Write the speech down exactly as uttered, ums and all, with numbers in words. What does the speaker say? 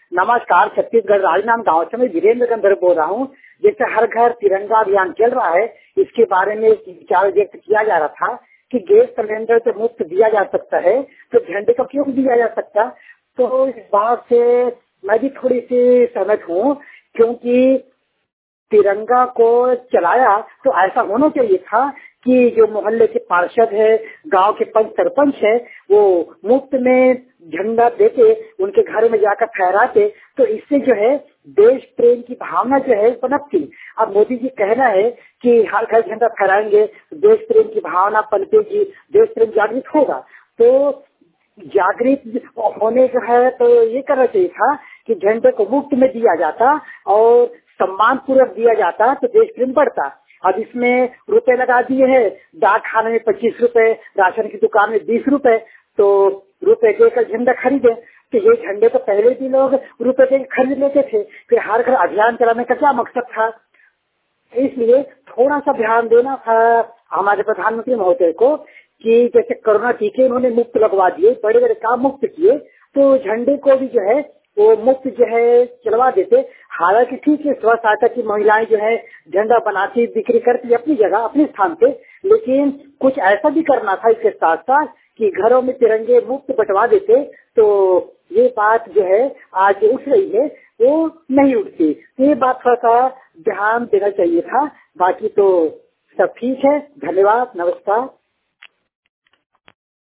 नमस्कार, छत्तीसगढ़ राजनांद गांव से मैं वीरेंद्र गंधर्व बोल रहा हूँ। जैसे हर घर तिरंगा अभियान चल रहा है, इसके बारे में विचार व्यक्त किया जा रहा था कि गैस सिलेंडर तो मुफ्त दिया जा सकता है, तो झंडे को क्यों दिया जा सकता। तो इस बात से मैं भी थोड़ी सी सहमत हूँ, क्योंकि तिरंगा को चलाया तो ऐसा होना चाहिए था कि जो मोहल्ले के पार्षद है, गांव के पंच सरपंच है, वो मुफ्त में झंडा देके उनके घर में जाकर फहराते, तो इससे जो है देश प्रेम की भावना जो है पनपती। अब मोदी जी कहना है कि हर घर झंडा फहराएंगे, देश प्रेम की भावना पनपेगी, देश प्रेम जागृत होगा। तो जागृत होने का है तो ये करना चाहिए था कि झंडे को मुफ्त में दिया जाता और सम्मान पूर्वक दिया जाता, तो देश प्रेम बढ़ता। अब इसमें रुपए लगा दिए हैं, डाक खाने में पच्चीस रुपए, राशन की दुकान में बीस रुपए, तो रुपए देकर झंडा खरीदे। तो ये झंडे तो पहले भी लोग रुपए देकर खरीद लेते थे, फिर हर घर अभियान चलाने का क्या मकसद था। इसलिए थोड़ा सा ध्यान देना था हमारे प्रधानमंत्री महोदय को कि जैसे कोरोना टीके उन्होंने मुफ्त लगवा दिए, बड़े बड़े काम मुफ्त किए, तो झंडे को भी जो है वो मुफ्त जो है चलवा देते। हालांकि ठीक है, स्व सहायता की महिलाएं जो है झंडा बनाती बिक्री करती अपनी जगह अपने स्थान पे, लेकिन कुछ ऐसा भी करना था इसके साथ साथ कि घरों में तिरंगे मुफ्त बंटवा देते, तो ये बात जो है आज उठ रही है वो नहीं उठती। ये बात थोड़ा सा ध्यान देना चाहिए था। बाकी तो सब ठीक है। धन्यवाद, नमस्कार।